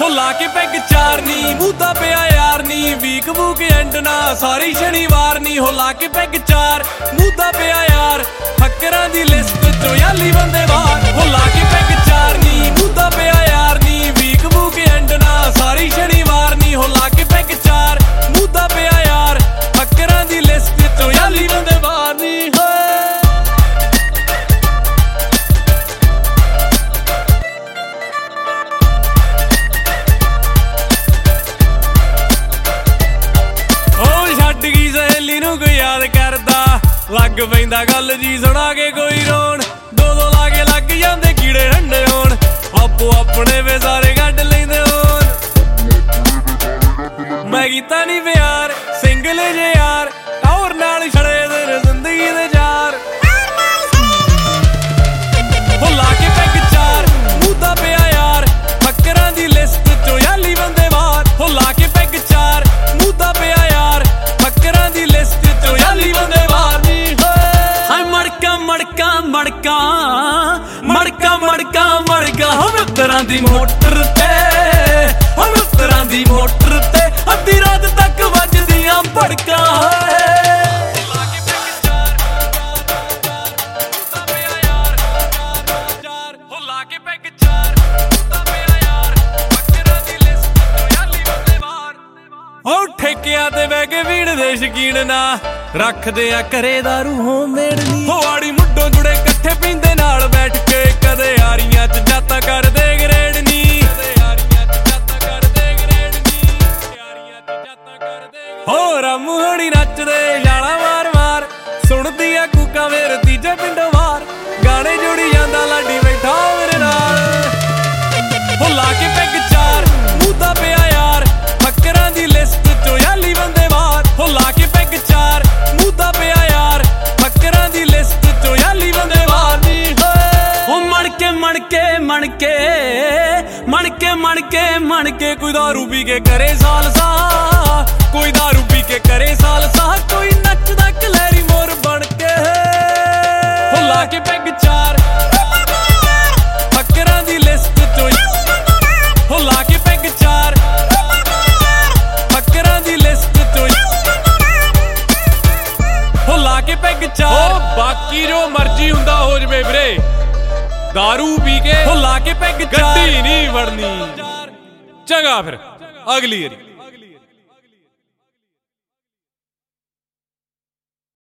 ਹੋ ਲਾ ਕੇ ਪੈਗ ਚਾਰ ਨੀ ਮੂਦਾ ਪਿਆ ਯਾਰ ਨੀ ਵੀਕ ਵੂਕ ਐਂਡ ਨਾ ਸਾਰੀ ਸ਼ਨੀਵਾਰ ਨੀ ਹੋ ਲਾ ਕੇ ਪੈਗ ਚਾਰ ਮੂਦਾ ਪਿਆ ਯਾਰ ਫੱਕਰਾਂ ਦੀ ਲਿਸਟ ਚੋਂ ਯਾਲੀ ਬੰਦੇ ਬਾਹਰ ਹੋ ਲਾ ਕੇ ਪੈਗ ਚਾਰ ਨੀ ਮੂਦਾ ਪਿਆ ਯਾਰ ਨੀ ਵੀਕ ਵੂਕ ਐਂਡ ਨਾ ਸਾਰੀ ਸ਼ਨੀਵਾਰ ਨੀ ਹੋ ਲਾ ਕੇ ਪੈਗ ਚਾਰ ਮੂਦਾ ਪਿਆ ਯਾਰ ਫੱਕਰਾਂ ਦੀ ਲਿਸਟ ਚੋਂ ਯਾਲੀ ਬੰਦੇ ਬਾਹਰ ਨੀ ਕੋਈ याद करदा लग पैंदा गल जी सुना के कोई रोन दो दो लागे लग जांदे कीड़े ठंडे होण आपो अपने वे सारे कड्ड लैंदे होण मैं कीता नी प्यार सिंगल जे यार और नाल छड़े तेरे जिंदगी दे जार हो ला के पैग चार मूदा पिया यार फक्करां दी लिस्ट चों याली बंदे बाहर हो ला के पैग चार मूदा पिया यार फक्करां दी लिस्ट मड़का हम तरह दी मोटर ते हम तरह दी मोटर ते अद्धी रात तक वजदियां भड़का ठेकिया ते बह के भीड़ दे शकीन ना रखदे आ घरे दारू होममेड नी होआड़ी मुड्डों जुड़े कट्ठे पींदे नाल बैठ के कदे यारियां च जाता करदे ग्रेड नी हो रामू होनी नचदे जाला मार मार सुनदी आ कूका मेरे तीजे पिंडों बाहर गाने जोड़ी जांदा लाडी बैठा मेरे नाल हो ला के पैग चार मूदा पिया यार फक्करां दी लिस्ट चों याली बंदे बाहर हो ला के पैग चार मूदा पिया यार फक्करां दी लिस्ट चों याली बंदे बाहर नी हो मणके कोई दारू पी के करे साल सा कोई दारू पी के करे साल सा कोई नचदा कलैरी मोर बन के हो ला के पैग चार फक्करां दी लिस्ट चों हो ला के पैग चार फक्करां दी लिस्ट चों हो ला के पैग चार बाकी जो मर्जी हुंदा हो जवे वीरे दारू पी के हो ला के पैग गड्डी नहीं वड़नी चंगा फिर अगली वारी।